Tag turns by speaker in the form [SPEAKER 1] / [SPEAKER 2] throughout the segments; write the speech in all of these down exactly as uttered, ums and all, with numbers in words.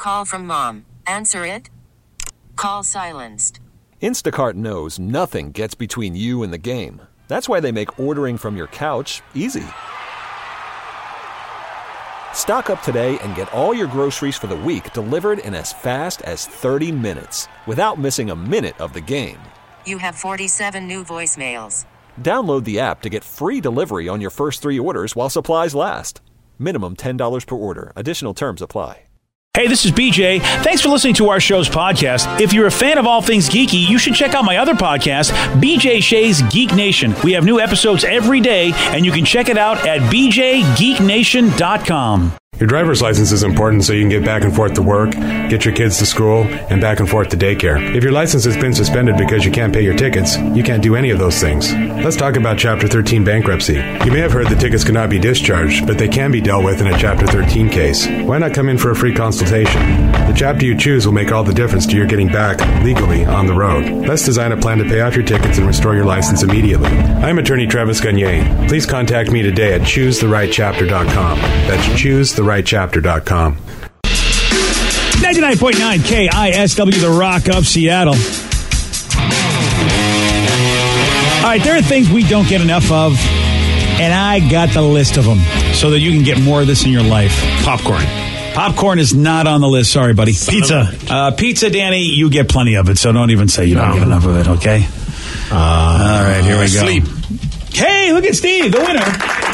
[SPEAKER 1] call from mom. Answer it. Call silenced.
[SPEAKER 2] Instacart knows nothing gets between you and the game. That's why they make ordering from your couch easy. Stock up today and get all your groceries for the week delivered in as fast as thirty minutes without missing a minute of the game.
[SPEAKER 1] You have forty-seven new voicemails.
[SPEAKER 2] Download the app to get free delivery on your first three orders while supplies last. Minimum ten dollars per order. Additional terms apply.
[SPEAKER 3] Hey, this is B J. Thanks for listening to our show's podcast. If you're a fan of all things geeky, you should check out my other podcast, B J Shea's Geek Nation. We have new episodes every day, and you can check it out at b j geek nation dot com.
[SPEAKER 4] Your driver's license is important so you can get back and forth to work, get your kids to school, and back and forth to daycare. If your license has been suspended because you can't pay your tickets, you can't do any of those things. Let's talk about Chapter thirteen bankruptcy. You may have heard that tickets cannot be discharged, but they can be dealt with in a Chapter thirteen case. Why not come in for a free consultation? The chapter you choose will make all the difference to your getting back legally on the road. Let's design a plan to pay off your tickets and restore your license immediately. I'm attorney Travis Gagne. Please contact me today at choose the right chapter dot com. That's choose the right chapter dot com.
[SPEAKER 3] ninety-nine point nine K I S W, The Rock of Seattle. All right, there are things we don't get enough of, and I got the list of them so that you can get more of this in your life.
[SPEAKER 5] Popcorn.
[SPEAKER 3] Popcorn is not on the list. Sorry, buddy. Pizza. Uh, pizza, Danny, you get plenty of it, so don't even say you don't
[SPEAKER 5] No.
[SPEAKER 3] get enough of it, okay?
[SPEAKER 5] Uh,
[SPEAKER 3] All right, here we go.
[SPEAKER 5] Sleep.
[SPEAKER 3] Hey, look at Steve, the winner.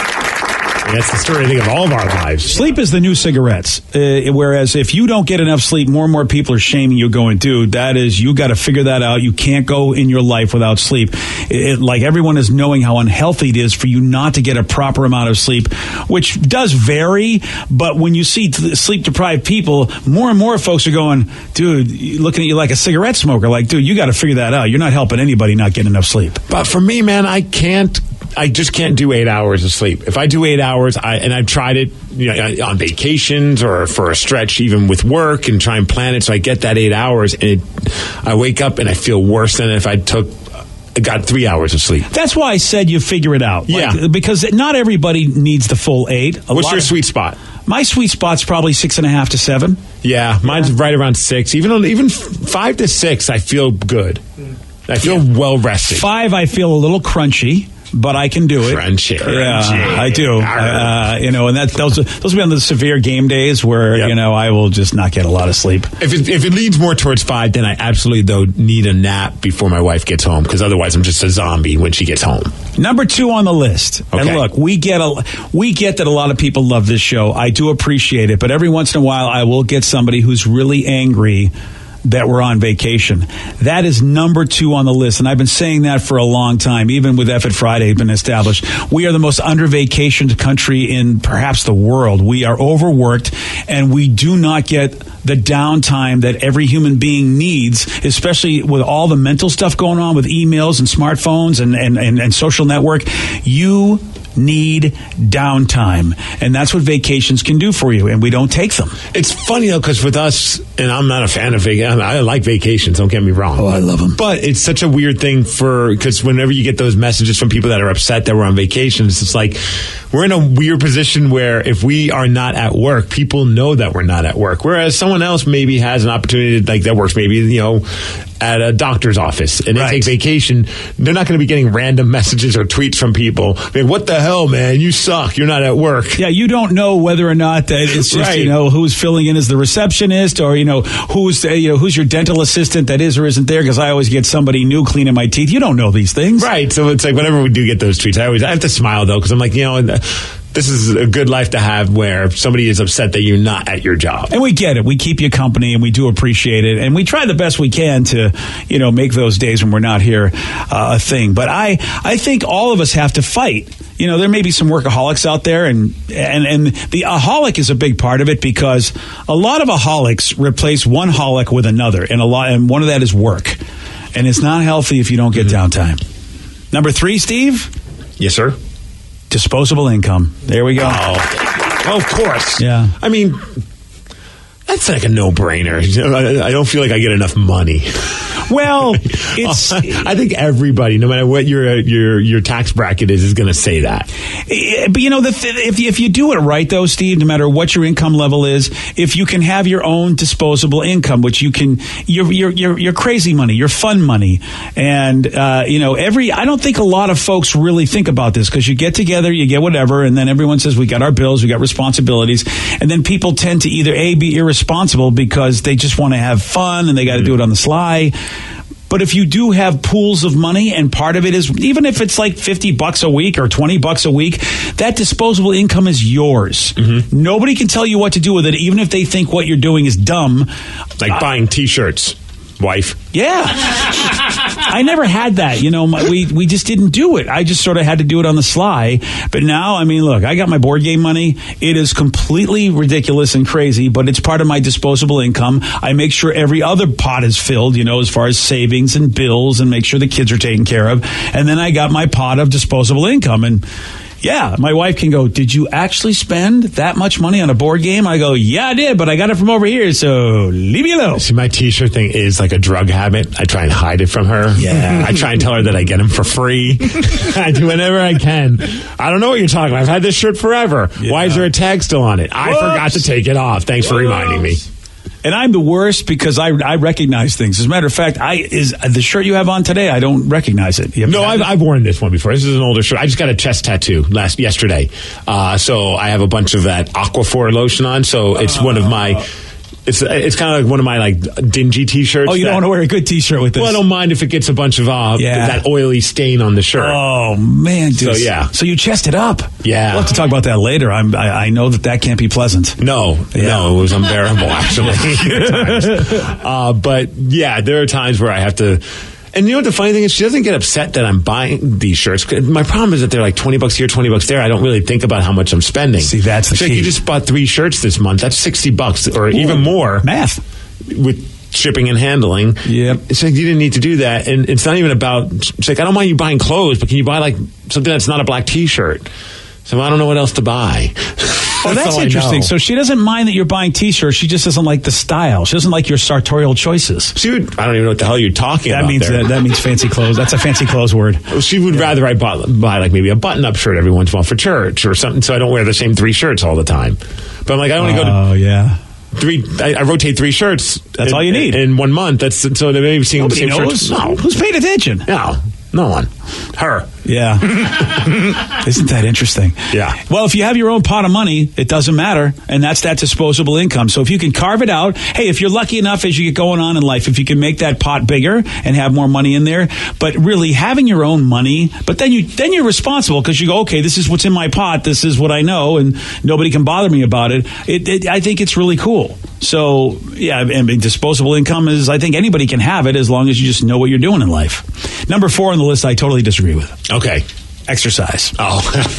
[SPEAKER 5] That's the story, I think, of all of our lives.
[SPEAKER 3] Sleep is the new cigarettes. Uh, whereas if you don't get enough sleep, more and more people are shaming you going, dude, that is, you got to figure that out. You can't go in your life without sleep. It, it, like everyone is knowing how unhealthy it is for you not to get a proper amount of sleep, which does vary. But when you see t- sleep deprived people, more and more folks are going, dude, looking at you like a cigarette smoker. Like, dude, you got to figure that out. You're not helping anybody not getting enough sleep.
[SPEAKER 5] But for me, man, I can't. I just can't do eight hours of sleep. If I do eight hours, I, and I've tried it, you know, on vacations or for a stretch, even with work, and try and plan it so I get that eight hours, and it, I wake up and I feel worse than if I took. I got three hours of sleep.
[SPEAKER 3] That's why I said you figure it out.
[SPEAKER 5] Yeah,
[SPEAKER 3] like, because not everybody needs the full eight. A
[SPEAKER 5] What's your
[SPEAKER 3] of,
[SPEAKER 5] sweet spot?
[SPEAKER 3] My sweet spot's probably six and a half to seven.
[SPEAKER 5] Yeah, mine's yeah. right around six. Even on, even five to six, I feel good. I feel yeah. well rested.
[SPEAKER 3] Five, I feel a little crunchy. But I can do it.
[SPEAKER 5] Crunchy.
[SPEAKER 3] Yeah, I do. Uh, you know, and that those those will be on the severe game days where yep. you know I will just not get a lot of sleep.
[SPEAKER 5] If it, if it leans more towards five, then I absolutely though need a nap before my wife gets home, because otherwise I'm just a zombie when she gets home.
[SPEAKER 3] Number two on the list. Okay. And look, we get a we get that a lot of people love this show. I do appreciate it, but every once in a while I will get somebody who's really angry that we're on vacation. That is number two on the list, and I've been saying that for a long time, even with F It Friday been established. We are the most under-vacationed country in perhaps the world. We are overworked, and we do not get the downtime that every human being needs, especially with all the mental stuff going on with emails and smartphones and, and, and, and social network. You need downtime, and that's what vacations can do for you, and we don't take them.
[SPEAKER 5] It's funny though, because with us, and I'm not a fan of vacations. I like vacations, don't get me wrong.
[SPEAKER 3] Oh, I love them.
[SPEAKER 5] But it's such a weird thing for, because whenever you get those messages from people that are upset that we're on vacations, it's like we're in a weird position where if we are not at work, people know that we're not at work, whereas someone else maybe has an opportunity like that works maybe, you know, at a doctor's office, and they right. take vacation. They're not going to be getting random messages or tweets from people. I mean, what the hell, man? You suck. You're not at work.
[SPEAKER 3] Yeah, you don't know whether or not that it's just right. you know who's filling in as the receptionist, or you know who's you know who's your dental assistant that is or isn't there. Because I always get somebody new cleaning my teeth. You don't know these things,
[SPEAKER 5] right? So it's like whenever we do get those tweets, I always I have to smile though, because I'm like, you know. This is a good life to have where somebody is upset that you're not at your job.
[SPEAKER 3] And we get it. We keep you company, and we do appreciate it. And we try the best we can to, you know, make those days when we're not here uh, a thing. But I, I think all of us have to fight. You know, there may be some workaholics out there, and, and, and the aholic is a big part of it, because a lot of aholics replace one holic with another. And a lot, and one of that is work. And it's not healthy if you don't get mm-hmm. downtime. Number three, Steve?
[SPEAKER 5] Yes, sir.
[SPEAKER 3] Disposable income. There we go.
[SPEAKER 5] Oh, of course.
[SPEAKER 3] Yeah.
[SPEAKER 5] I mean, I, It's like a no-brainer. I don't feel like I get enough money.
[SPEAKER 3] Well, it's.
[SPEAKER 5] I think everybody, no matter what your your your tax bracket is, is going to say that.
[SPEAKER 3] But you know, the th- if if you do it right, though, Steve, no matter what your income level is, if you can have your own disposable income, which you can, your your your, your crazy money, your fun money, and uh, you know, every. I don't think a lot of folks really think about this because you get together, you get whatever, and then everyone says we got our bills, we got responsibilities, and then people tend to either A, be irresponsible because they just want to have fun and they got to mm-hmm. do it on the sly. But if you do have pools of money and part of it is, even if it's like fifty bucks a week or twenty bucks a week, that disposable income is yours. Mm-hmm. Nobody can tell you what to do with it, even if they think what you're doing is dumb.
[SPEAKER 5] Like uh, buying T-shirts. Wife.
[SPEAKER 3] Yeah. I never had that. You know, my, we, we just didn't do it. I just sort of had to do it on the sly. But now, I mean, look, I got my board game money. It is completely ridiculous and crazy, but it's part of my disposable income. I make sure every other pot is filled, you know, as far as savings and bills and make sure the kids are taken care of. And then I got my pot of disposable income. And yeah, my wife can go, did you actually spend that much money on a board game? I go, yeah, I did, but I got it from over here, so leave me alone.
[SPEAKER 5] See, my T-shirt thing is like a drug habit. I try and hide it from her.
[SPEAKER 3] Yeah.
[SPEAKER 5] I try and tell her that I get them for free. I do whatever I can. I don't know what you're talking about. I've had this shirt forever. Yeah. Why is there a tag still on it? I Whoops. forgot to take it off. Thanks Whoops. for reminding me.
[SPEAKER 3] And I'm the worst because I I recognize things. As a matter of fact, I is the shirt you have on today, I don't recognize it.
[SPEAKER 5] No, I've, I've worn this one before. This is an older shirt. I just got a chest tattoo last yesterday. Uh, so I have a bunch of that Aquaphor lotion on. So it's uh, one of my... It's it's kind of like one of my like dingy T-shirts.
[SPEAKER 3] Oh, you that, don't want to wear a good T-shirt with this?
[SPEAKER 5] Well, I don't mind if it gets a bunch of uh, yeah. that oily stain on the shirt.
[SPEAKER 3] Oh man, dude.
[SPEAKER 5] So yeah.
[SPEAKER 3] So you chested up.
[SPEAKER 5] Yeah.
[SPEAKER 3] We'll have to talk about that later. I'm, I I know that that can't be pleasant.
[SPEAKER 5] No, yeah. no, it was unbearable actually. uh, but yeah, there are times where I have to. And you know what the funny thing is? She doesn't get upset that I'm buying these shirts. My problem is that they're like twenty bucks here, twenty bucks there. I don't really think about how much I'm spending.
[SPEAKER 3] See, that's the
[SPEAKER 5] She's
[SPEAKER 3] key.
[SPEAKER 5] Like, you just bought three shirts this month. That's sixty bucks or Ooh, even more.
[SPEAKER 3] Math.
[SPEAKER 5] With shipping and handling.
[SPEAKER 3] Yep.
[SPEAKER 5] It's like you didn't need to do that. And it's not even about, it's like, I don't mind you buying clothes, but can you buy like something that's not a black T-shirt? So I don't know what else to buy.
[SPEAKER 3] Oh, that's interesting. So she doesn't mind that you're buying T-shirts. She just doesn't like the style. She doesn't like your sartorial choices.
[SPEAKER 5] She would, I don't even know what the hell you're talking
[SPEAKER 3] that
[SPEAKER 5] about
[SPEAKER 3] means,
[SPEAKER 5] there.
[SPEAKER 3] Uh, that means fancy clothes. That's a fancy clothes word.
[SPEAKER 5] She would yeah. rather I buy, buy like maybe a button-up shirt every once in a while for church or something so I don't wear the same three shirts all the time. But I'm like, I only go to...
[SPEAKER 3] Oh, yeah.
[SPEAKER 5] Three, I, I rotate three shirts.
[SPEAKER 3] That's
[SPEAKER 5] in,
[SPEAKER 3] all you need
[SPEAKER 5] in one month. That's so they may be seeing
[SPEAKER 3] Nobody
[SPEAKER 5] the same
[SPEAKER 3] knows.
[SPEAKER 5] shirts. No,
[SPEAKER 3] who's paying attention?
[SPEAKER 5] No, no one. Her.
[SPEAKER 3] Yeah. Isn't that interesting?
[SPEAKER 5] Yeah.
[SPEAKER 3] Well, if you have your own pot of money, it doesn't matter, and that's that disposable income. So if you can carve it out, hey, if you're lucky enough as you get going on in life, if you can make that pot bigger and have more money in there, but really having your own money, but then you then you're responsible because you go, okay, this is what's in my pot, this is what I know, and nobody can bother me about it. It, it I think it's really cool. So yeah, I mean, disposable income is, I think anybody can have it as long as you just know what you're doing in life. Number four on the list, I totally disagree with.
[SPEAKER 5] Okay.
[SPEAKER 3] Exercise.
[SPEAKER 5] Oh.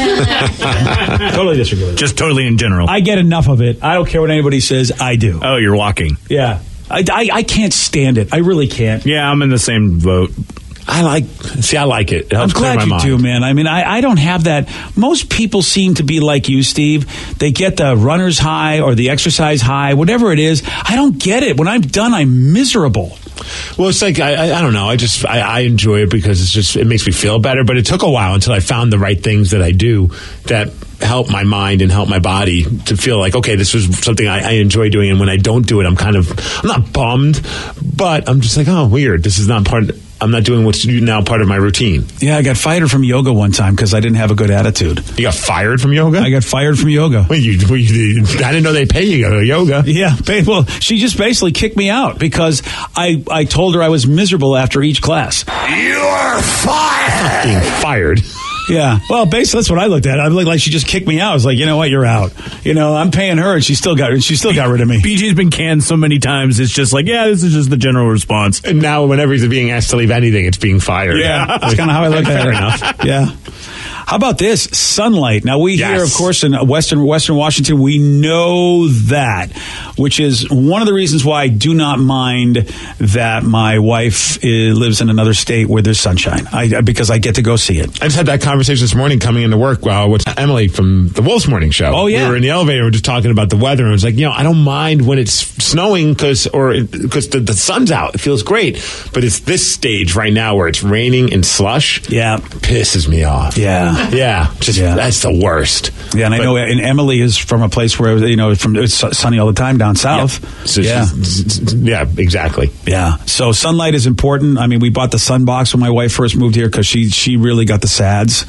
[SPEAKER 3] Totally disagree with it.
[SPEAKER 6] Just totally in general.
[SPEAKER 3] I get enough of it. I don't care what anybody says. I do.
[SPEAKER 6] Oh, you're walking.
[SPEAKER 3] Yeah. I, I, I can't stand it. I really can't.
[SPEAKER 6] Yeah, I'm in the same boat.
[SPEAKER 5] I like, see, I like it. It helps
[SPEAKER 3] I'm glad
[SPEAKER 5] clear my
[SPEAKER 3] you
[SPEAKER 5] mind.
[SPEAKER 3] do, man. I mean, I, I don't have that. Most people seem to be like you, Steve. They get the runner's high or the exercise high, whatever it is. I don't get it. When I'm done, I'm miserable.
[SPEAKER 5] Well, it's like, I, I, I don't know. I just, I, I enjoy it because it's just, it makes me feel better. But it took a while until I found the right things that I do that help my mind and help my body to feel like, okay, this was something I, I enjoy doing. And when I don't do it, I'm kind of, I'm not bummed, but I'm just like, oh, weird. This is not part of, I'm not doing what's now part of my routine.
[SPEAKER 3] Yeah, I got fired from yoga one time because I didn't have a good attitude.
[SPEAKER 5] You got fired from yoga?
[SPEAKER 3] I got fired from yoga.
[SPEAKER 5] Wait, you, you, I didn't know they pay you to go to yoga.
[SPEAKER 3] Yeah, well, she just basically kicked me out because I, I told her I was miserable after each class.
[SPEAKER 5] You're fired! Being fired.
[SPEAKER 3] Yeah. Well, basically, that's what I looked at. I looked like she just kicked me out. I was like, you know what? You're out. You know, I'm paying her, and she still got she still got rid of me.
[SPEAKER 6] B J's been canned so many times. It's just like, yeah, this is just the general response.
[SPEAKER 5] And now, whenever he's being asked to leave anything, it's being fired.
[SPEAKER 3] Yeah. That's kind of how I look at it.
[SPEAKER 5] Fair enough.
[SPEAKER 3] Yeah. How about this? Sunlight. Now, we
[SPEAKER 5] Yes.
[SPEAKER 3] here, of course, in Western Western Washington, we know that, which is one of the reasons why I do not mind that my wife uh, lives in another state where there's sunshine, I, because I get to go see it.
[SPEAKER 5] I just had that conversation this morning coming into work uh, with Emily from the Wolves Morning Show.
[SPEAKER 3] Oh, yeah.
[SPEAKER 5] We were in the elevator, we were just talking about the weather, and it was like, you know, I don't mind when it's snowing because or because the, the sun's out. It feels great. But it's this stage right now where it's raining and slush.
[SPEAKER 3] Yeah.
[SPEAKER 5] Pisses me off.
[SPEAKER 3] Yeah.
[SPEAKER 5] Yeah. Just
[SPEAKER 3] Yeah.
[SPEAKER 5] that's the worst.
[SPEAKER 3] Yeah, and I
[SPEAKER 5] But-
[SPEAKER 3] know, and Emily is from a place where, you know, from it's sunny all the time down south.
[SPEAKER 5] So
[SPEAKER 3] yeah.
[SPEAKER 5] she's- yeah, exactly.
[SPEAKER 3] Yeah. So sunlight is important. I mean, we bought the sun box when my wife first moved here because she she really got the sads.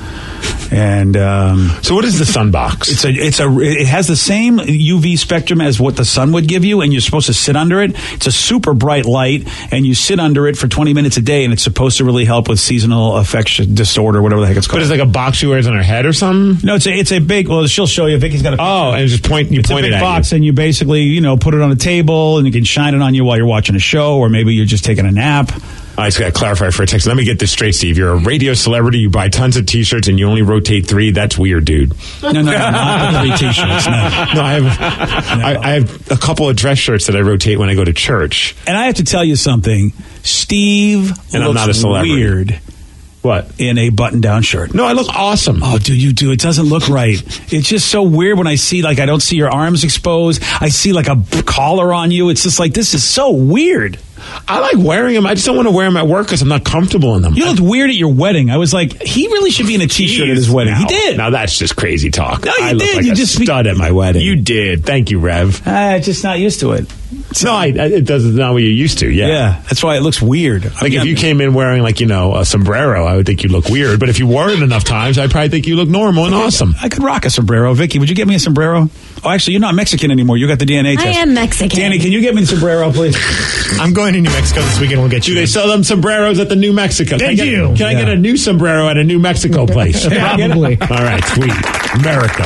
[SPEAKER 3] And um,
[SPEAKER 5] So what is the sun box?
[SPEAKER 3] it's a it's a it has the same U V spectrum as what the sun would give you, and you're supposed to sit under it. It's a super bright light, and you sit under it for twenty minutes a day, and it's supposed to really help with seasonal affection disorder, whatever the heck it's
[SPEAKER 5] but
[SPEAKER 3] called.
[SPEAKER 5] it's like a box she wears on her head or something?
[SPEAKER 3] No, it's a it's a big. Well, she'll show you. Vicky's got a.
[SPEAKER 5] Oh, and just point you
[SPEAKER 3] It's a
[SPEAKER 5] point it
[SPEAKER 3] big
[SPEAKER 5] at
[SPEAKER 3] box,
[SPEAKER 5] you.
[SPEAKER 3] and you basically, you know, put it on a table, and you can shine it on you while you're watching a show, or maybe you're just taking a nap.
[SPEAKER 5] I just got to clarify for a text. Let me get this straight, Steve. You're a radio celebrity. You buy tons of T-shirts, and you only rotate three. That's weird, dude.
[SPEAKER 3] No, no, no, not the three T-shirts. No.
[SPEAKER 5] No, I have, I, I have a couple of dress shirts that I rotate when I go to church.
[SPEAKER 3] And I have to tell you something. Steve
[SPEAKER 5] And I'm
[SPEAKER 3] looks
[SPEAKER 5] not a celebrity.
[SPEAKER 3] weird
[SPEAKER 5] What?
[SPEAKER 3] in a button-down shirt.
[SPEAKER 5] No, I look awesome.
[SPEAKER 3] Oh, dude, you do. It doesn't look right. It's just so weird when I see, like, I don't see your arms exposed. I see, like, a b- collar on you. It's just like, this is so weird.
[SPEAKER 5] I like wearing them. I just don't want to wear them at work because I'm not comfortable in them.
[SPEAKER 3] You looked weird at your wedding. I was like, he really should be in a T-shirt at his wedding.
[SPEAKER 5] Now,
[SPEAKER 3] He did.
[SPEAKER 5] Now that's just crazy talk.
[SPEAKER 3] No, you
[SPEAKER 5] I look
[SPEAKER 3] did.
[SPEAKER 5] like
[SPEAKER 3] You
[SPEAKER 5] a
[SPEAKER 3] just-
[SPEAKER 5] stud at my wedding.
[SPEAKER 6] You did.
[SPEAKER 5] Thank you, Rev.
[SPEAKER 3] I'm just not used to it.
[SPEAKER 5] No, I, I, it doesn't. Not what you're used to. Yeah.
[SPEAKER 3] Yeah, that's why it looks weird.
[SPEAKER 5] Like if you came in wearing like you know a sombrero, I would think you look weird. But if you wore it enough times, I'd probably think you look normal and awesome.
[SPEAKER 3] I could rock a sombrero. Vicky, would you get me a sombrero? Oh, actually, you're not Mexican anymore. You got the D N A test.
[SPEAKER 7] I am Mexican.
[SPEAKER 3] Danny, can you get me the sombrero, please?
[SPEAKER 6] I'm going to New Mexico this weekend. We'll get
[SPEAKER 5] Do
[SPEAKER 6] you.
[SPEAKER 5] they sell them sombreros at the New Mexico? Can I
[SPEAKER 6] They
[SPEAKER 5] get,
[SPEAKER 6] do.
[SPEAKER 5] Can I
[SPEAKER 3] Yeah.
[SPEAKER 5] get a new sombrero at a New Mexico place?
[SPEAKER 6] Probably.
[SPEAKER 5] All right, sweet. America.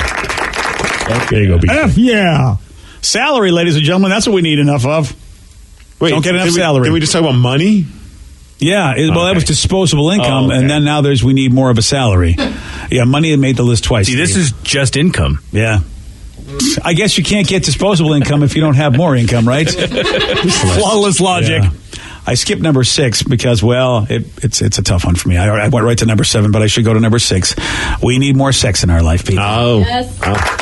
[SPEAKER 5] There you go. B.
[SPEAKER 3] Enough, yeah. Salary, ladies and gentlemen, that's what we need enough of.
[SPEAKER 5] Wait,
[SPEAKER 3] Don't get enough
[SPEAKER 5] did we,
[SPEAKER 3] salary.
[SPEAKER 5] Did we just talk about money?
[SPEAKER 3] Yeah, it, well, that
[SPEAKER 5] Okay.
[SPEAKER 3] was disposable income,
[SPEAKER 5] Oh, okay.
[SPEAKER 3] and then now there's we need more of a salary. Yeah, money made the list twice.
[SPEAKER 6] See, this
[SPEAKER 3] Steve.
[SPEAKER 6] is just income.
[SPEAKER 3] Yeah. I guess you can't get disposable income if you don't have more income, right?
[SPEAKER 6] Flawless logic.
[SPEAKER 3] Yeah. I skipped number six because, well, it, it's it's a tough one for me. I, I went right to number seven, but I should go to number six. We need more sex in our life, people.
[SPEAKER 5] Oh.
[SPEAKER 7] Yes.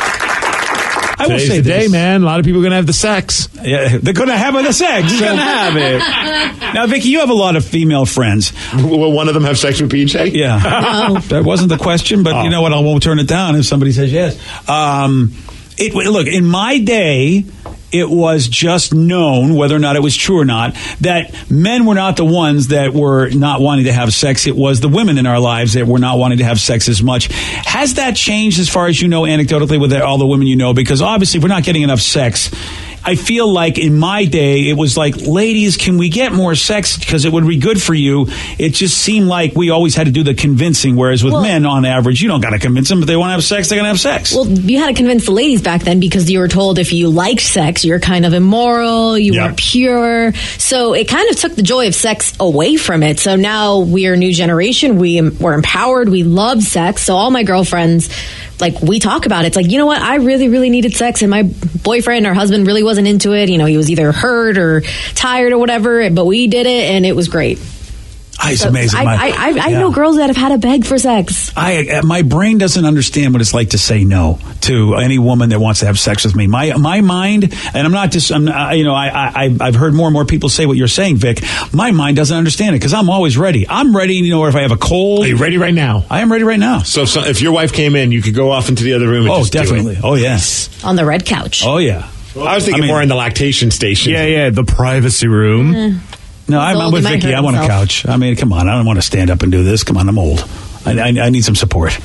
[SPEAKER 3] I will
[SPEAKER 5] Today's
[SPEAKER 3] say
[SPEAKER 5] the day,
[SPEAKER 3] this.
[SPEAKER 5] man. A lot of people are going to have the sex.
[SPEAKER 3] Yeah, they're going to have the sex. They're going to have it. Now, Vicky, you have a lot of female friends.
[SPEAKER 5] Will one of them have sex with P J?
[SPEAKER 3] Yeah. That wasn't the question, but you know what? I won't turn it down if somebody says yes. Um, it, look, in my day, it was just known, whether or not it was true or not, that men were not the ones that were not wanting to have sex. It was the women in our lives that were not wanting to have sex as much. Has that changed as far as you know, anecdotally, with all the women you know? Because obviously, if we're not getting enough sex, I feel like in my day, it was like, ladies, can we get more sex because it would be good for you? It just seemed like we always had to do the convincing, whereas with
[SPEAKER 7] Well-
[SPEAKER 3] men, on average, you don't got to convince them. If they want to have sex, they're going to have sex.
[SPEAKER 7] Well, you had to convince the ladies back then because you were told if you liked sex, you're kind of immoral, you
[SPEAKER 5] Yeah.
[SPEAKER 7] weren't pure. So it kind of took the joy of sex away from it. So now we are a new generation. We, we're empowered. We love sex. So all my girlfriends, like, we talk about it. It's like, you know what? I really, really needed sex, and my boyfriend or husband really wasn't into it. You know, he was either hurt or tired or whatever, but we did it, and it was great.
[SPEAKER 3] Ah, it's
[SPEAKER 7] So
[SPEAKER 3] amazing.
[SPEAKER 7] I,
[SPEAKER 3] My-
[SPEAKER 7] I, I, I
[SPEAKER 3] yeah.
[SPEAKER 7] know girls that have had to beg for sex.
[SPEAKER 3] I, uh, my brain doesn't understand what it's like to say no to any woman that wants to have sex with me. My my mind, and I'm not just, I'm, uh, you know, I, I I've heard more and more people say what you're saying, Vic. My mind doesn't understand it because I'm always ready. I'm ready. You know, if I have a cold,
[SPEAKER 5] Are you ready right now?
[SPEAKER 3] I am ready right now.
[SPEAKER 5] So if, so if your wife came in, you could go off into the other room and
[SPEAKER 3] Oh,
[SPEAKER 5] just do it.
[SPEAKER 3] definitely. Oh, yes.
[SPEAKER 7] On the red couch.
[SPEAKER 3] Oh, yeah.
[SPEAKER 5] I was thinking
[SPEAKER 3] I mean-
[SPEAKER 5] more in the lactation station.
[SPEAKER 6] Yeah, yeah, the privacy room.
[SPEAKER 3] No, I'm,
[SPEAKER 7] old,
[SPEAKER 3] I'm with
[SPEAKER 7] he might
[SPEAKER 3] Vicky.
[SPEAKER 7] hurt
[SPEAKER 3] I want a
[SPEAKER 7] himself.
[SPEAKER 3] couch. I mean, come on. I don't want to stand up and do this. Come on, I'm old. I, I, I need some support.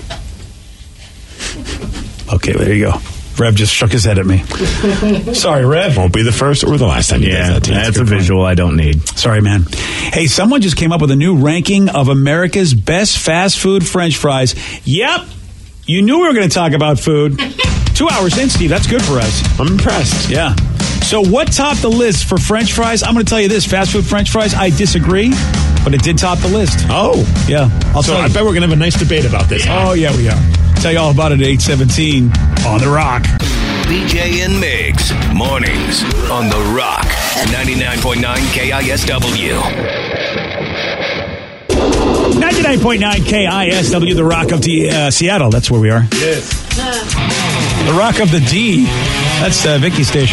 [SPEAKER 3] Okay, there you go. Rev just shook his head at me. Sorry, Rev.
[SPEAKER 5] Won't be the first or the last time you
[SPEAKER 6] Yeah,
[SPEAKER 5] does that to you.
[SPEAKER 6] that's a
[SPEAKER 5] good point.
[SPEAKER 6] visual I don't need.
[SPEAKER 3] Sorry, man. Hey, someone just came up with a new ranking of America's best fast food French fries. Yep. You knew we were going to talk about food. Two hours in, Steve. That's good for us.
[SPEAKER 5] I'm impressed.
[SPEAKER 3] Yeah. So what topped the list for French fries? I'm going to tell you this. Fast food French fries, I disagree. but it did top the list.
[SPEAKER 5] Oh.
[SPEAKER 3] Yeah. I'll
[SPEAKER 5] so
[SPEAKER 3] tell
[SPEAKER 5] I
[SPEAKER 3] you.
[SPEAKER 5] bet we're going to have a nice debate about this.
[SPEAKER 3] Oh, yeah, we are. Tell you all about it at eight seventeen on The Rock.
[SPEAKER 8] B J and Migs, mornings on The Rock, ninety-nine point nine K I S W.
[SPEAKER 3] ninety-nine point nine K I S W, The Rock of D, uh, Seattle. That's where we are.
[SPEAKER 5] Yes.
[SPEAKER 3] The Rock of the D. That's uh, Vicky's station.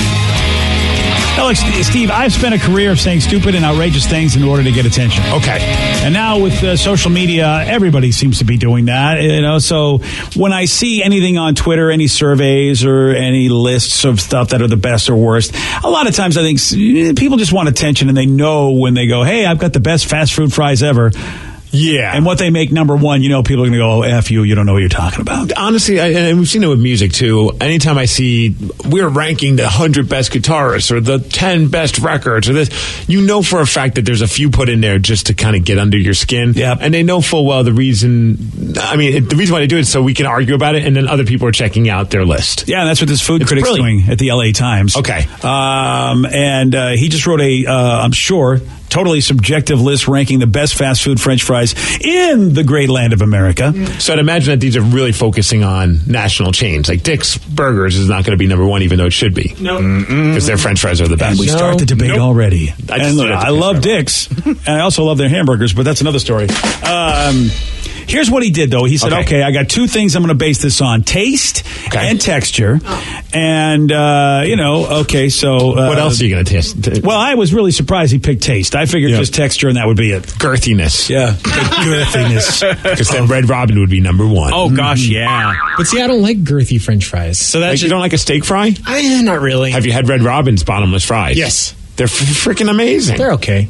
[SPEAKER 3] Now, look, Steve, I've spent a career of saying stupid and outrageous things in order to get attention.
[SPEAKER 5] Okay.
[SPEAKER 3] And now with uh, social media, everybody seems to be doing that. You know, so when I see anything on Twitter, any surveys or any lists of stuff that are the best or worst, a lot of times I think people just want attention, and they know when they go, hey, I've got the best fast food fries ever.
[SPEAKER 5] Yeah.
[SPEAKER 3] And what they make number one, you know, people are going to go, oh, F you, you don't know what you're talking about.
[SPEAKER 5] Honestly, I, and we've seen it with music, too. Anytime I see we're ranking the one hundred best guitarists or the ten best records or this, you know for a fact that there's a few put in there just to kind of get under your skin.
[SPEAKER 3] Yep.
[SPEAKER 5] And they know full well the reason, I mean, it, the reason why they do it is so we can argue about it, and then other people are checking out their list.
[SPEAKER 3] Yeah, and that's what this food
[SPEAKER 5] It's
[SPEAKER 3] critic's
[SPEAKER 5] brilliant.
[SPEAKER 3] doing at the L A Times.
[SPEAKER 5] Okay.
[SPEAKER 3] Um, and uh, he just wrote a, uh, I'm sure, totally subjective list ranking the best fast food French fries in the great land of America.
[SPEAKER 5] So I'd imagine that these are really focusing on national chains. Like Dick's Burgers is not going to be number one, even though it should be.
[SPEAKER 3] No.
[SPEAKER 5] Because their French fries are the best.
[SPEAKER 3] And we start the debate
[SPEAKER 5] Nope.
[SPEAKER 3] already.
[SPEAKER 5] I just
[SPEAKER 3] and look,
[SPEAKER 5] started to
[SPEAKER 3] I
[SPEAKER 5] pick
[SPEAKER 3] love
[SPEAKER 5] that
[SPEAKER 3] Dick's, and I also love their hamburgers, but that's another story. Um, here's what he did, though. He said, okay,
[SPEAKER 5] Okay.
[SPEAKER 3] I got two things I'm going to base this on, taste
[SPEAKER 5] Okay.
[SPEAKER 3] and texture. And, uh, you know, okay, so... Uh,
[SPEAKER 5] What else are you going to test?
[SPEAKER 3] Well, I was really surprised he picked taste. I figured
[SPEAKER 5] Yeah.
[SPEAKER 3] just texture and that would be it.
[SPEAKER 5] Girthiness.
[SPEAKER 3] Yeah, the girthiness.
[SPEAKER 5] Because then Red Robin would be number one.
[SPEAKER 6] Oh, gosh, yeah.
[SPEAKER 9] But see, I don't like girthy French fries. So that's
[SPEAKER 5] Like, you don't like a steak fry?
[SPEAKER 9] I, not really.
[SPEAKER 5] Have you had Red Robin's bottomless fries?
[SPEAKER 9] Yes.
[SPEAKER 5] They're f- freaking amazing.
[SPEAKER 9] They're okay.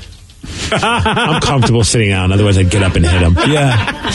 [SPEAKER 5] I'm comfortable sitting down. Otherwise, I'd get up and hit them.
[SPEAKER 3] Yeah.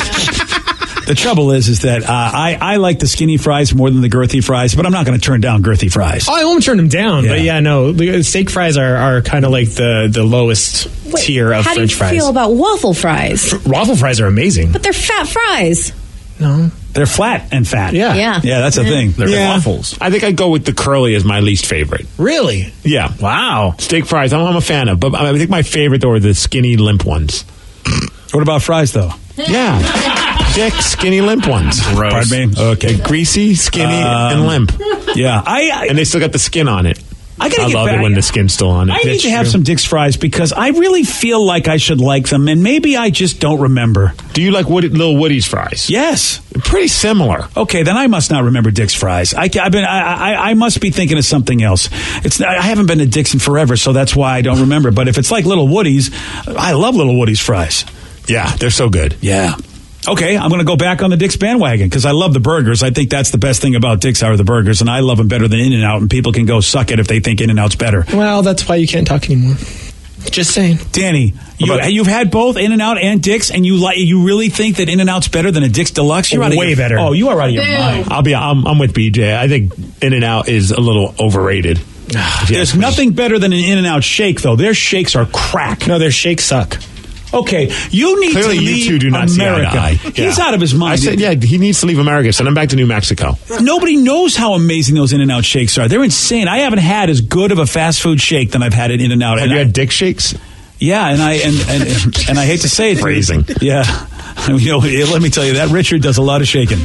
[SPEAKER 3] The trouble is, is that uh, I, I like the skinny fries more than the girthy fries, but I'm not going to turn down girthy fries.
[SPEAKER 9] Oh, I won't turn them down.
[SPEAKER 3] Yeah.
[SPEAKER 9] But yeah, no. The steak fries are, are kind of like the, the lowest
[SPEAKER 7] Wait,
[SPEAKER 9] tier of
[SPEAKER 7] how
[SPEAKER 9] French
[SPEAKER 7] do you
[SPEAKER 9] fries.
[SPEAKER 7] feel about waffle fries?
[SPEAKER 9] Waffle fries are amazing.
[SPEAKER 7] But they're fat fries.
[SPEAKER 9] No.
[SPEAKER 3] They're flat and fat.
[SPEAKER 9] Yeah.
[SPEAKER 7] Yeah.
[SPEAKER 3] Yeah, that's the thing. They're
[SPEAKER 5] Yeah.
[SPEAKER 3] waffles.
[SPEAKER 5] I think I'd go with the curly as my least favorite.
[SPEAKER 9] Really?
[SPEAKER 5] Yeah.
[SPEAKER 6] Wow.
[SPEAKER 5] Steak fries, I'm, I'm a fan of. But I think my favorite, though, are the skinny, limp ones.
[SPEAKER 3] What about fries, though?
[SPEAKER 5] Yeah. Thick, skinny, limp ones.
[SPEAKER 6] Gross.
[SPEAKER 3] Pardon me? Okay.
[SPEAKER 5] Greasy, skinny,
[SPEAKER 3] Um,
[SPEAKER 5] and limp.
[SPEAKER 3] Yeah. I, I,
[SPEAKER 5] And they still got the skin on it.
[SPEAKER 3] I gotta
[SPEAKER 5] I
[SPEAKER 3] get
[SPEAKER 5] love
[SPEAKER 3] back.
[SPEAKER 5] it when the skin's still on it.
[SPEAKER 3] I need
[SPEAKER 5] That's
[SPEAKER 3] to have
[SPEAKER 5] true.
[SPEAKER 3] some Dick's fries because I really feel like I should like them, and maybe I just don't remember.
[SPEAKER 5] Do you like Woody, Little Woody's fries?
[SPEAKER 3] Yes.
[SPEAKER 5] Pretty similar.
[SPEAKER 3] Okay, then I must not remember Dick's fries. I, have been, I, I, I must be thinking of something else. It's I haven't been to Dick's in forever, so that's why I don't remember. But if it's like Little Woody's, I love Little Woody's fries.
[SPEAKER 5] Yeah, they're so good.
[SPEAKER 3] Yeah. Okay, I'm going to go back on the Dick's bandwagon because I love the burgers. I think that's the best thing about Dick's are the burgers, and I love them better than In-N-Out, and people can go suck it if they think In-N-Out's better.
[SPEAKER 9] Well, that's why you can't talk anymore. Just saying.
[SPEAKER 3] Danny, you,
[SPEAKER 5] about-
[SPEAKER 3] you've had both In-N-Out and Dick's, and you like you really think that In-N-Out's better than a Dick's Deluxe? You're out of
[SPEAKER 9] Way
[SPEAKER 3] your,
[SPEAKER 9] better.
[SPEAKER 3] Oh, you are out of your mind.
[SPEAKER 5] I'll be. I'm, I'm with B J. I think In-N-Out is a little overrated.
[SPEAKER 3] There's nothing better than an In-N-Out shake, though. Their shakes are crack.
[SPEAKER 9] No, their shakes suck.
[SPEAKER 3] Okay, you need
[SPEAKER 5] Clearly,
[SPEAKER 3] to
[SPEAKER 5] you
[SPEAKER 3] leave
[SPEAKER 5] two do not see eye to
[SPEAKER 3] America.
[SPEAKER 5] eye.
[SPEAKER 3] He's
[SPEAKER 5] Yeah.
[SPEAKER 3] out of his mind.
[SPEAKER 5] I said, yeah, he needs to leave America. Send him back to New Mexico.
[SPEAKER 3] Nobody knows how amazing those In-N-Out shakes are. They're insane. I haven't had as good of a fast food shake than I've had at In-N-Out.
[SPEAKER 5] Have
[SPEAKER 3] And
[SPEAKER 5] you
[SPEAKER 3] I-
[SPEAKER 5] had Dick Shakes?
[SPEAKER 3] Yeah, and I and and, and I hate to say it,
[SPEAKER 5] Phrasing.
[SPEAKER 3] Yeah, you know, let me tell you that Richard does a lot of shaking.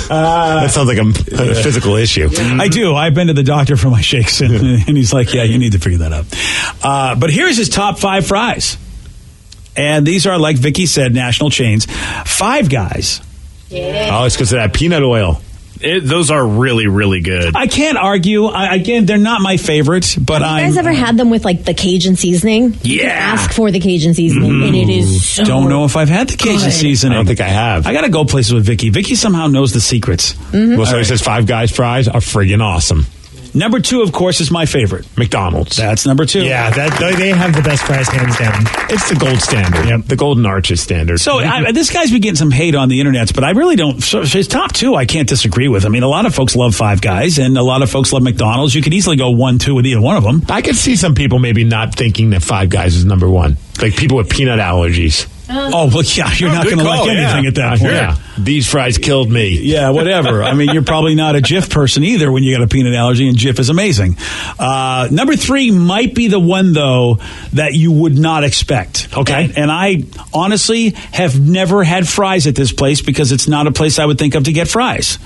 [SPEAKER 3] Uh,
[SPEAKER 5] That sounds like a, a physical issue.
[SPEAKER 3] I do. I've been to the doctor for my shakes, and, and he's like, "Yeah, you need to figure that out." Uh, but here's his top five fries, and these are, like Vicky said, national chains. Five Guys.
[SPEAKER 5] Oh, it's because of that peanut oil.
[SPEAKER 6] It, those are really, really good.
[SPEAKER 3] I can't argue. I, again, they're not my favorites, but
[SPEAKER 7] Have
[SPEAKER 3] I
[SPEAKER 7] you guys ever had them with like the Cajun seasoning? You can
[SPEAKER 6] Yeah.
[SPEAKER 7] ask for the Cajun seasoning, and it is so
[SPEAKER 3] don't know if I've had the Cajun
[SPEAKER 7] good.
[SPEAKER 3] seasoning.
[SPEAKER 5] I don't think I have.
[SPEAKER 3] I got to go places with Vicky. Vicky somehow knows the secrets.
[SPEAKER 5] Well, so he says Five Guys fries are friggin' awesome.
[SPEAKER 3] Number two, of course, is my favorite.
[SPEAKER 5] McDonald's.
[SPEAKER 3] That's number two.
[SPEAKER 9] Yeah, that they have the best fries hands down.
[SPEAKER 5] It's the gold standard.
[SPEAKER 9] Yep.
[SPEAKER 5] The golden arches standard.
[SPEAKER 3] So I, this guy's been getting some hate on the internet, but I really don't. So his top two, I can't disagree with. I mean, a lot of folks love Five Guys, and a lot of folks love McDonald's. You could easily go one, two with either one of them.
[SPEAKER 5] I could see some people maybe not thinking that Five Guys is number one. Like people with peanut allergies.
[SPEAKER 3] Oh, well, yeah, you're
[SPEAKER 5] Oh,
[SPEAKER 3] not
[SPEAKER 5] good
[SPEAKER 3] going to like
[SPEAKER 5] call,
[SPEAKER 3] anything
[SPEAKER 5] yeah.
[SPEAKER 3] at that point.
[SPEAKER 5] Yeah. These fries killed me.
[SPEAKER 3] Yeah, whatever. I mean, you're probably not a Jif person either when you got a peanut allergy, and Jif is amazing. Uh, number three might be the one, though, that you would not expect.
[SPEAKER 5] Okay.
[SPEAKER 3] And, and I honestly have never had fries at this place because it's not a place I would think of to get fries.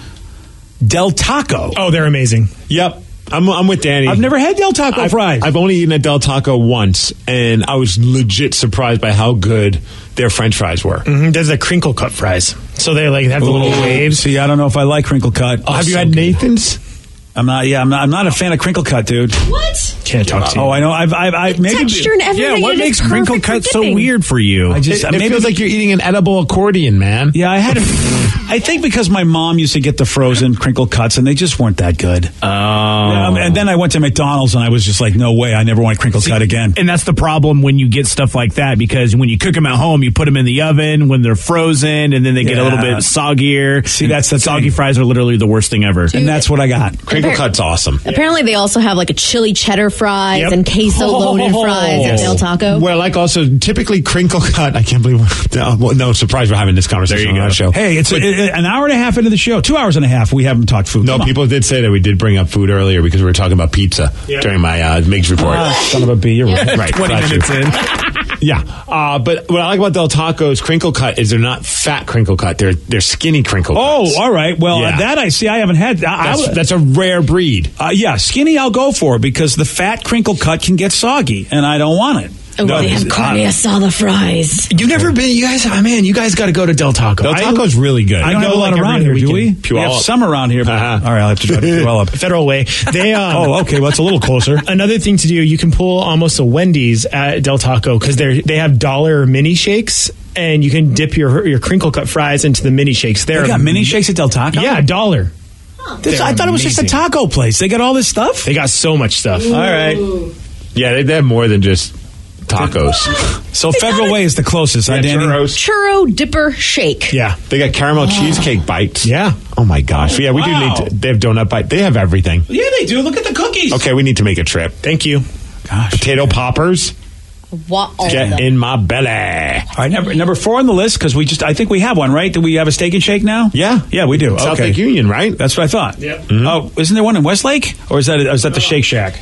[SPEAKER 3] Del Taco.
[SPEAKER 9] Oh, they're amazing.
[SPEAKER 5] Yep. I'm, I'm with Danny.
[SPEAKER 3] I've never had Del Taco
[SPEAKER 5] I've,
[SPEAKER 3] fries.
[SPEAKER 5] I've only eaten at Del Taco once, and I was legit surprised by how good their French fries were.
[SPEAKER 9] Mm-hmm. There's the crinkle cut fries. So they like have the little waves.
[SPEAKER 3] See, I don't know if I like crinkle cut.
[SPEAKER 5] Oh, have you
[SPEAKER 3] so
[SPEAKER 5] had
[SPEAKER 3] good.
[SPEAKER 5] Nathan's?
[SPEAKER 3] I'm not. Yeah, I'm not. I'm not a fan of crinkle cut, dude.
[SPEAKER 7] What?
[SPEAKER 9] Can't talk to you.
[SPEAKER 3] Oh, I know. I've. I've. I've maybe.
[SPEAKER 7] Texture and everything.
[SPEAKER 6] Yeah, what
[SPEAKER 7] it
[SPEAKER 6] makes
[SPEAKER 7] is
[SPEAKER 6] crinkle
[SPEAKER 7] perfect for
[SPEAKER 6] cut so
[SPEAKER 7] dipping.
[SPEAKER 6] weird for you?
[SPEAKER 3] I just.
[SPEAKER 5] It, it
[SPEAKER 3] maybe
[SPEAKER 5] feels like you're eating an edible accordion, man.
[SPEAKER 3] Yeah, I had. A, I think because my mom used to get the frozen crinkle cuts, and they just weren't that good.
[SPEAKER 6] Oh.
[SPEAKER 3] Um, and then I went to McDonald's, and I was just like, no way, I never want a crinkle cut again.
[SPEAKER 6] And that's the problem when you get stuff like that, because when you cook them at home, you put them in the oven when they're frozen, and then they get a little
[SPEAKER 3] Yeah.
[SPEAKER 6] bit soggier.
[SPEAKER 3] See, that's the
[SPEAKER 6] soggy
[SPEAKER 3] thing.
[SPEAKER 6] fries are literally the worst thing ever.
[SPEAKER 3] And that's what I got.
[SPEAKER 5] Crinkle
[SPEAKER 7] Appar-
[SPEAKER 5] cut's awesome.
[SPEAKER 7] Apparently, they also have like a chili cheddar fries
[SPEAKER 9] Yep.
[SPEAKER 7] and queso loaded
[SPEAKER 3] Oh.
[SPEAKER 7] fries at Del Taco.
[SPEAKER 5] Well, like also typically crinkle cut. I can't believe. We're, no, well, no surprise we're having this conversation
[SPEAKER 6] There you
[SPEAKER 5] on our
[SPEAKER 6] go.
[SPEAKER 5] show.
[SPEAKER 3] Hey, it's a, it- an hour and a half into the show. Two hours and a half. We haven't talked food.
[SPEAKER 5] No,
[SPEAKER 3] Come on.
[SPEAKER 5] people did say that we did bring up food earlier because we were talking about pizza during my uh, Migs report.
[SPEAKER 3] Ah, son of a bee. You're right.
[SPEAKER 5] Right,
[SPEAKER 6] twenty
[SPEAKER 5] got you.
[SPEAKER 6] minutes in.
[SPEAKER 5] Yeah, uh, but what I like about Del Taco's crinkle cut is they're not fat crinkle cut; they're they're skinny crinkle. cuts.
[SPEAKER 3] Oh, all right. Well,
[SPEAKER 5] Yeah.
[SPEAKER 3] uh, that I see. I haven't had. I,
[SPEAKER 5] that's,
[SPEAKER 3] I,
[SPEAKER 5] that's a rare breed.
[SPEAKER 3] uh, yeah, skinny. I'll go for because the fat crinkle cut can get soggy, and I don't want it.
[SPEAKER 7] Oh,
[SPEAKER 5] No,
[SPEAKER 7] they have
[SPEAKER 5] it's-
[SPEAKER 7] carne asada fries.
[SPEAKER 9] You've never been, you guys, oh man, you guys got to go to Del Taco.
[SPEAKER 5] Del Taco's really good.
[SPEAKER 3] I
[SPEAKER 9] I
[SPEAKER 3] don't
[SPEAKER 9] go
[SPEAKER 3] have a lot
[SPEAKER 9] like
[SPEAKER 3] around
[SPEAKER 9] every
[SPEAKER 3] here, do
[SPEAKER 9] other
[SPEAKER 3] we?
[SPEAKER 9] weekend.
[SPEAKER 3] We have
[SPEAKER 5] Puyallup.
[SPEAKER 3] some around here. But,
[SPEAKER 5] Uh-huh.
[SPEAKER 3] All right, I'll have to drive to Puyallup.
[SPEAKER 9] Federal Way. They, um,
[SPEAKER 3] Oh, okay. Well, that's a little closer.
[SPEAKER 9] Another thing to do, you can pull almost a Wendy's at Del Taco because they they have dollar mini shakes, and you can dip your your crinkle cut fries into the mini shakes. They're
[SPEAKER 3] They got mini shakes at Del Taco?
[SPEAKER 9] Yeah, dollar.
[SPEAKER 3] This,
[SPEAKER 9] They're
[SPEAKER 3] I thought it was just a
[SPEAKER 9] amazing.
[SPEAKER 3] taco place. They got all this stuff?
[SPEAKER 9] They got so much stuff.
[SPEAKER 3] All right.
[SPEAKER 5] Yeah, they, they have more than just tacos.
[SPEAKER 3] So Federal Way is the closest, huh, Danny?
[SPEAKER 5] Churros.
[SPEAKER 7] Churro dipper shake.
[SPEAKER 9] Yeah.
[SPEAKER 5] They got caramel cheesecake bites.
[SPEAKER 9] Yeah.
[SPEAKER 5] Oh my gosh. Yeah, we
[SPEAKER 3] Wow.
[SPEAKER 5] do need to. They have donut bite. They have everything.
[SPEAKER 3] Yeah, they do. Look at the cookies.
[SPEAKER 5] Okay, we need to make a trip.
[SPEAKER 9] Thank you.
[SPEAKER 3] Gosh.
[SPEAKER 5] Potato poppers.
[SPEAKER 7] What all of
[SPEAKER 5] Get
[SPEAKER 7] them.
[SPEAKER 5] in my belly.
[SPEAKER 3] All right, number, number four on the list, because we just, I think we have one, right? Do we have a steak and shake now?
[SPEAKER 5] Yeah.
[SPEAKER 3] Yeah, we do.
[SPEAKER 5] South
[SPEAKER 3] okay.
[SPEAKER 5] Lake Union, right?
[SPEAKER 3] That's what I thought.
[SPEAKER 9] Yep.
[SPEAKER 3] Oh, isn't there one in Westlake? Or is that, is that the Shake Shack?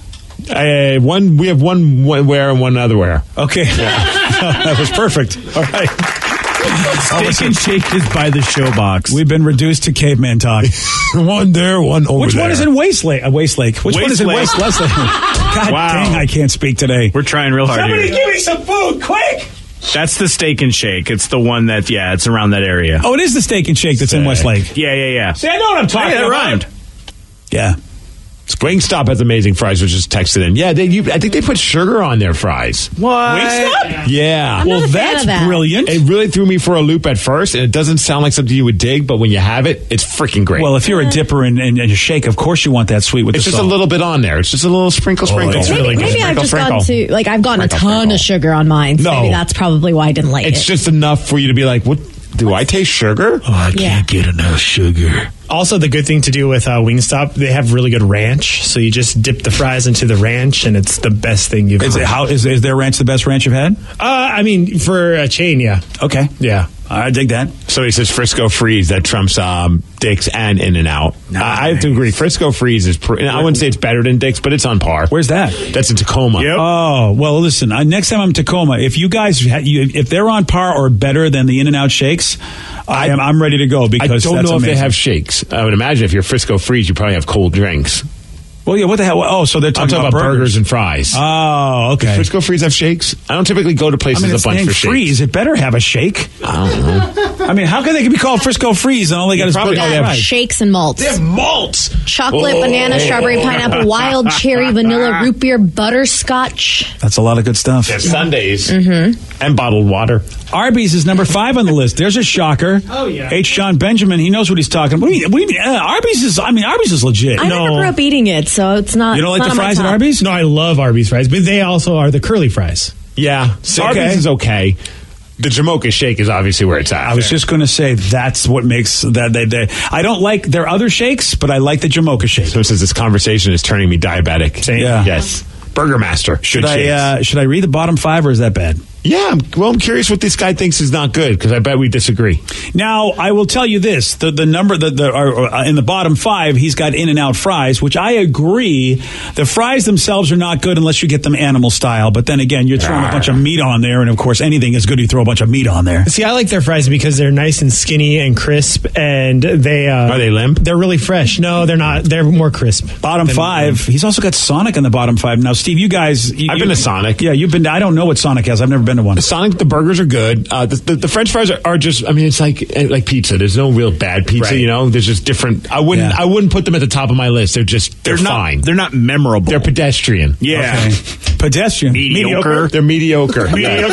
[SPEAKER 5] Uh, one. We have one one where and one other where.
[SPEAKER 3] Okay. That was perfect. All right.
[SPEAKER 6] Steak and shake is by the Showbox.
[SPEAKER 3] We've been reduced to caveman talk.
[SPEAKER 5] One there, one over
[SPEAKER 3] Which
[SPEAKER 5] there.
[SPEAKER 3] one is in Westlake? Uh, Westlake. Which one is in West
[SPEAKER 6] Westlake.
[SPEAKER 3] Westlake? God
[SPEAKER 6] Wow.
[SPEAKER 3] dang, I can't speak today.
[SPEAKER 6] We're trying real hard
[SPEAKER 3] Somebody
[SPEAKER 6] here.
[SPEAKER 3] give me some food, quick!
[SPEAKER 6] That's the Steak and Shake. It's the one that, yeah, it's around that area.
[SPEAKER 3] Oh, it is the steak and shake that's in
[SPEAKER 5] Sick.
[SPEAKER 3] Westlake.
[SPEAKER 6] Yeah, yeah, yeah.
[SPEAKER 3] See, I know what I'm talking
[SPEAKER 6] Hey, that
[SPEAKER 3] about.
[SPEAKER 6] rhymed.
[SPEAKER 3] Yeah.
[SPEAKER 5] Wingstop has amazing fries, which is texted in. Yeah, they. You, I think they put sugar on their fries.
[SPEAKER 6] What?
[SPEAKER 3] Wingstop?
[SPEAKER 5] Yeah.
[SPEAKER 7] I'm
[SPEAKER 3] Well,
[SPEAKER 7] not a fan
[SPEAKER 3] that's
[SPEAKER 7] of that.
[SPEAKER 3] brilliant.
[SPEAKER 5] It really threw me for a loop at first, and it doesn't sound like something you would dig, but when you have it, it's freaking great.
[SPEAKER 3] Well, if you're a dipper and, and, and a shake, of course you want that sweet with
[SPEAKER 5] it's
[SPEAKER 3] the
[SPEAKER 5] just
[SPEAKER 3] salt.
[SPEAKER 5] a little bit on there. It's just a little sprinkle, sprinkle.
[SPEAKER 3] it's
[SPEAKER 7] Maybe,
[SPEAKER 9] really good.
[SPEAKER 7] maybe I've
[SPEAKER 5] Sprinkle,
[SPEAKER 7] just
[SPEAKER 5] sprinkle.
[SPEAKER 7] gotten to, like, I've gotten a
[SPEAKER 5] Sprinkle,
[SPEAKER 7] ton
[SPEAKER 5] sprinkle.
[SPEAKER 7] of sugar on mine. So
[SPEAKER 5] No.
[SPEAKER 7] maybe that's probably why I didn't like
[SPEAKER 5] It's
[SPEAKER 7] it.
[SPEAKER 5] just enough for you to be like, what? Do I taste sugar?
[SPEAKER 3] Oh, I
[SPEAKER 7] Yeah.
[SPEAKER 3] can't get enough sugar.
[SPEAKER 9] Also, the good thing to do with uh, Wingstop, they have really good ranch. So you just dip the fries into the ranch, and it's the best thing you've
[SPEAKER 3] Is, it,
[SPEAKER 9] had.
[SPEAKER 3] how, is, is their ranch the best ranch you've had?
[SPEAKER 9] Uh, I mean, for a chain, yeah.
[SPEAKER 3] Okay.
[SPEAKER 9] Yeah.
[SPEAKER 3] I dig that.
[SPEAKER 5] So he says Frisco Freeze that trumps um, Dick's and In-N-Out.
[SPEAKER 3] Nice.
[SPEAKER 5] I I have to agree. Frisco Freeze is. Pr- I wouldn't say it's better than Dick's, but it's on par.
[SPEAKER 3] Where's that?
[SPEAKER 5] That's in Tacoma.
[SPEAKER 3] Oh, well, listen, uh, next time I'm in Tacoma, if you guys, ha- you, if they're on par or better than the In-N-Out shakes, I am, I'm ready to go
[SPEAKER 5] I
[SPEAKER 3] because
[SPEAKER 5] don't
[SPEAKER 3] that's
[SPEAKER 5] know if
[SPEAKER 3] amazing.
[SPEAKER 5] they have shakes. I would imagine if you're Frisco Freeze, you probably have cold drinks.
[SPEAKER 3] Well, yeah, what the hell? Oh, so they're
[SPEAKER 5] I'm
[SPEAKER 3] talking,
[SPEAKER 5] talking about burgers and fries.
[SPEAKER 3] Oh, okay.
[SPEAKER 5] Frisco Freeze have shakes? I don't typically go to
[SPEAKER 3] I
[SPEAKER 5] places
[SPEAKER 3] mean,
[SPEAKER 5] a
[SPEAKER 3] it's
[SPEAKER 5] bunch
[SPEAKER 3] named
[SPEAKER 5] for shakes.
[SPEAKER 3] Freeze. It better have a shake.
[SPEAKER 5] I don't know.
[SPEAKER 3] I mean, how can they be called Frisco Freeze and all they got is
[SPEAKER 5] probably-
[SPEAKER 3] burgers
[SPEAKER 5] oh,
[SPEAKER 3] and
[SPEAKER 5] they have
[SPEAKER 3] fries?
[SPEAKER 7] Shakes and malts.
[SPEAKER 5] They have malts.
[SPEAKER 7] Chocolate,
[SPEAKER 5] Oh.
[SPEAKER 7] banana, strawberry, pineapple, wild cherry, vanilla, root beer, butterscotch.
[SPEAKER 3] That's a lot of good stuff.
[SPEAKER 5] They have Sundays
[SPEAKER 7] Mm-hmm.
[SPEAKER 5] and bottled water.
[SPEAKER 3] Arby's is number five on the list. There's a shocker.
[SPEAKER 9] Oh, yeah.
[SPEAKER 3] H. John Benjamin, he knows what he's talking about. What do you, what do you mean? Uh, Arby's is, I mean, Arby's is legit.
[SPEAKER 7] I never grew up eating it, so it's not.
[SPEAKER 3] You don't
[SPEAKER 7] it's
[SPEAKER 3] like
[SPEAKER 7] not
[SPEAKER 3] the
[SPEAKER 7] on my
[SPEAKER 3] fries at
[SPEAKER 7] top.
[SPEAKER 3] Arby's?
[SPEAKER 9] No, I love Arby's fries, but they also are the curly fries.
[SPEAKER 5] Yeah. So
[SPEAKER 3] Okay.
[SPEAKER 5] Arby's is okay. The Jamocha shake is obviously where it's at.
[SPEAKER 3] I was just going to say that's what makes that they, they. I don't like their other shakes, but I like the Jamocha shake.
[SPEAKER 5] So since this conversation is turning me diabetic.
[SPEAKER 3] Yeah.
[SPEAKER 5] Yes. Burger Master.
[SPEAKER 3] Should
[SPEAKER 5] Good
[SPEAKER 3] I
[SPEAKER 5] shakes.
[SPEAKER 3] uh, should I read the bottom five or is that bad?
[SPEAKER 5] Yeah, I'm, well, I'm curious what this guy thinks is not good because I bet we disagree.
[SPEAKER 3] Now, I will tell you this: the the number the, the are, uh, in the bottom five, he's got In-N-Out fries, which I agree. The fries themselves are not good unless you get them animal style. But then again, you're throwing a bunch of meat on there, and of course, anything is good. You throw a bunch of meat on there.
[SPEAKER 9] See, I like their fries because they're nice and skinny and crisp, and they uh,
[SPEAKER 5] are they limp?
[SPEAKER 9] They're really fresh. No, they're not. They're more crisp.
[SPEAKER 3] Bottom five. He's also got Sonic in the bottom five. Now, Steve, you guys, you,
[SPEAKER 5] I've been to Sonic.
[SPEAKER 3] Yeah, you've been. To, I don't know what Sonic has. I've never been to one.
[SPEAKER 5] Sonic, the burgers are good. Uh, the, the, the French fries are, are just. I mean, it's like like pizza. There's no real bad pizza.
[SPEAKER 6] Right.
[SPEAKER 5] You know, there's just different. I wouldn't.
[SPEAKER 3] Yeah.
[SPEAKER 5] I wouldn't put them at the top of my list. They're just. They're,
[SPEAKER 6] They're not,
[SPEAKER 5] fine.
[SPEAKER 6] They're not memorable.
[SPEAKER 5] They're pedestrian.
[SPEAKER 6] Yeah.
[SPEAKER 3] Okay. Pedestrian.
[SPEAKER 6] Mediocre.
[SPEAKER 5] They're mediocre.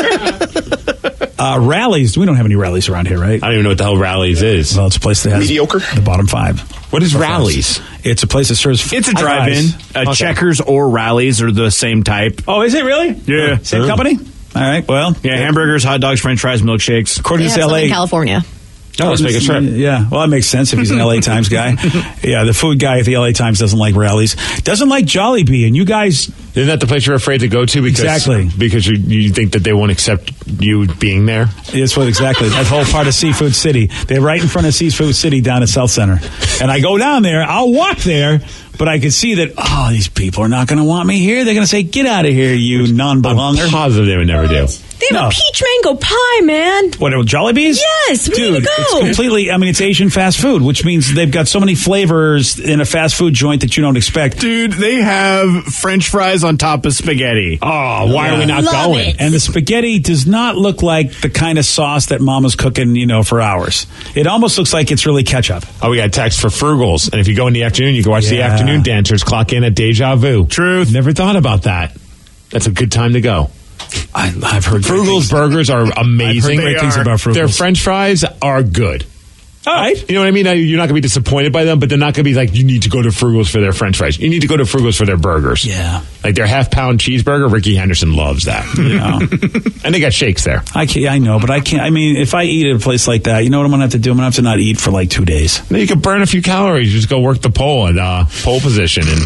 [SPEAKER 6] Mediocre.
[SPEAKER 3] Uh, rallies. We don't have any rallies around here, right?
[SPEAKER 5] I don't even know what the hell Rallies is.
[SPEAKER 3] Well, it's a place that has
[SPEAKER 10] Mediocre?
[SPEAKER 3] the bottom five.
[SPEAKER 5] What is
[SPEAKER 3] Of
[SPEAKER 5] Rallies?
[SPEAKER 3] fries. It's a place that serves.
[SPEAKER 6] It's a drive-in.
[SPEAKER 3] fries.
[SPEAKER 6] Uh,
[SPEAKER 5] Okay.
[SPEAKER 6] Checkers or Rallies are the same type.
[SPEAKER 3] Oh, is it really?
[SPEAKER 6] Yeah.
[SPEAKER 3] Same
[SPEAKER 5] Oh.
[SPEAKER 3] company? All right. Well,
[SPEAKER 6] Yeah, hamburgers, hot dogs, French fries, milkshakes.
[SPEAKER 3] according
[SPEAKER 7] They
[SPEAKER 3] to
[SPEAKER 7] have
[SPEAKER 3] L
[SPEAKER 7] some
[SPEAKER 3] A.
[SPEAKER 7] in California.
[SPEAKER 5] Oh, let's make a trip.
[SPEAKER 3] Yeah, well, that makes sense if he's an L A Times guy. Yeah, the food guy at the L A Times doesn't like rallies, doesn't like Jollibee, and you guys.
[SPEAKER 5] Isn't that the place you're afraid to go to? Because,
[SPEAKER 3] Exactly.
[SPEAKER 5] Because you, you think that they won't accept you being there?
[SPEAKER 3] It's what exactly that whole part of Seafood City. They're right in front of Seafood City down at South Center, and I go down there. I'll walk there, but I can see that. Oh, these people are not going to want me here. They're going to say, "Get out of here, you non-belonger."
[SPEAKER 5] I'm positive they would never do.
[SPEAKER 7] They have
[SPEAKER 3] No.
[SPEAKER 7] a peach mango pie, man.
[SPEAKER 3] What, Jollibee's?
[SPEAKER 7] Yes, we
[SPEAKER 3] Dude,
[SPEAKER 7] need to go.
[SPEAKER 3] it's completely, I mean, it's Asian fast food, which means they've got so many flavors in a fast food joint that you don't expect.
[SPEAKER 6] Dude, they have French fries on top of spaghetti.
[SPEAKER 5] Oh, why are we not
[SPEAKER 7] Love
[SPEAKER 5] going?
[SPEAKER 7] it.
[SPEAKER 3] And the spaghetti does not look like the kind of sauce that Mama's cooking, you know, for hours. It almost looks like it's really ketchup.
[SPEAKER 5] Oh, we got a text for Frugals. And if you go in the afternoon, you can watch the
[SPEAKER 3] Yeah.
[SPEAKER 5] afternoon dancers clock in at Deja Vu.
[SPEAKER 6] Truth.
[SPEAKER 5] Never thought about that. That's a good time to go.
[SPEAKER 3] I, I've heard great
[SPEAKER 5] Frugals
[SPEAKER 3] things.
[SPEAKER 5] burgers are amazing.
[SPEAKER 3] I've heard great things about Frugals.
[SPEAKER 5] Their French fries are good.
[SPEAKER 3] All right.
[SPEAKER 5] You know what I mean? You're not going to be disappointed by them, but they're not going to be like, you need to go to Frugals for their French fries. You need to go to Frugals for their burgers.
[SPEAKER 3] Yeah.
[SPEAKER 5] Like their half pound cheeseburger, Ricky Henderson loves that.
[SPEAKER 3] You know,
[SPEAKER 5] And they got shakes there.
[SPEAKER 3] I can't, I know, but I can't. I mean, if I eat at a place like that, you know what I'm going to have to do? I'm going to have to not eat for like two days.
[SPEAKER 5] Then you can burn a few calories. You just go work the pole at uh, pole position and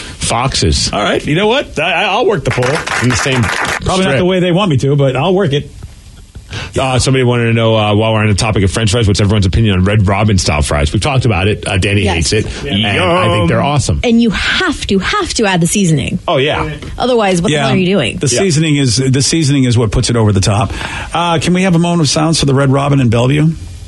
[SPEAKER 5] Foxes.
[SPEAKER 3] All right. You know what? I, I'll work the pole.
[SPEAKER 5] In the same
[SPEAKER 3] Probably not the way they want me to, but I'll work it.
[SPEAKER 5] Uh, somebody wanted to know, uh, while we're on the topic of French fries, what's everyone's opinion on Red Robin style fries? We've talked about it. Uh, Danny
[SPEAKER 7] Yes.
[SPEAKER 5] hates it. And I think they're awesome.
[SPEAKER 7] And you have to, have to add the seasoning.
[SPEAKER 5] Oh, yeah.
[SPEAKER 7] Otherwise, what the hell are you doing?
[SPEAKER 3] The seasoning is the seasoning is what puts it over the top. Uh, can we have a moment of silence for the Red Robin in Bellevue?